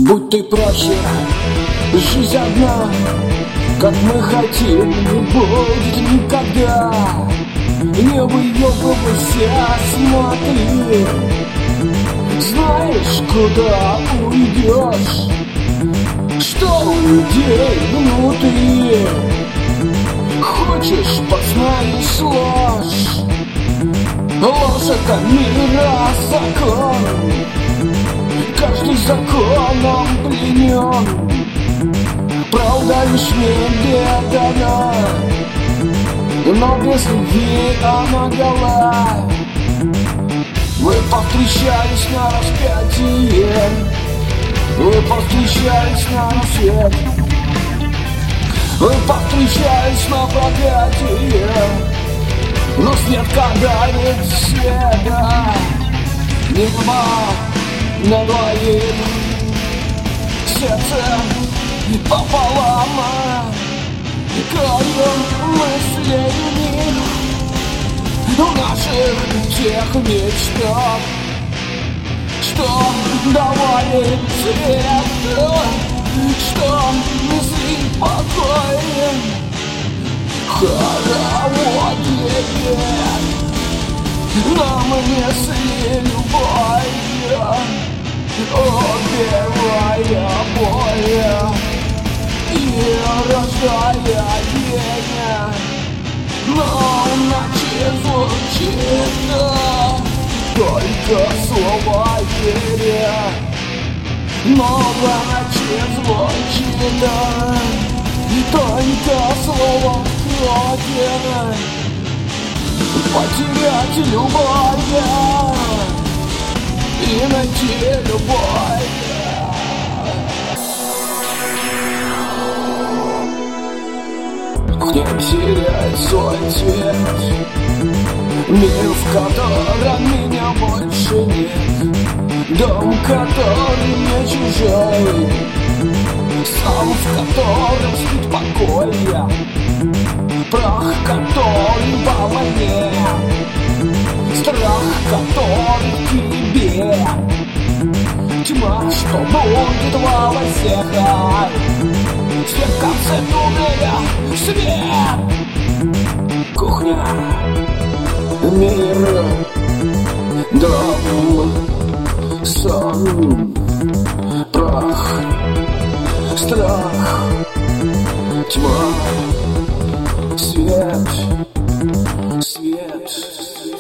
Будь ты проще, жизнь одна, как мы хотим, не будет никогда. Небо ее вся, смотри, знаешь, куда уйдешь, что у людей внутри. Хочешь, познаешь ложь, ложь это мира закон. Каждый законом пленен, правда лишь медленно, но без любви она гола. Вы повстречались на распятие, вы повстречались на рассвет, вы повстречались на проклятие, но свет когда нет света. Небо на двоих, сердце пополам, краем мыслей в наших всех мечтах, что давали цвет, что несли покой. Хороводе нам несли любовь, убивая боль и рождая тень. Но в ночи звучит только слово вере, но в ночи звучит только слово крови. Потерять любовь и найти любовь. Где теряет свой цвет, мир, в котором меня больше нет, дом, который мне чужой, сон, в котором спит покой, прах, который во мне, страх, который в тебе, тьма, что будет во всех. Свет в конце туннеля, свет, кухня, мир, дом, сон, прах, страх, тьма, свет, свет.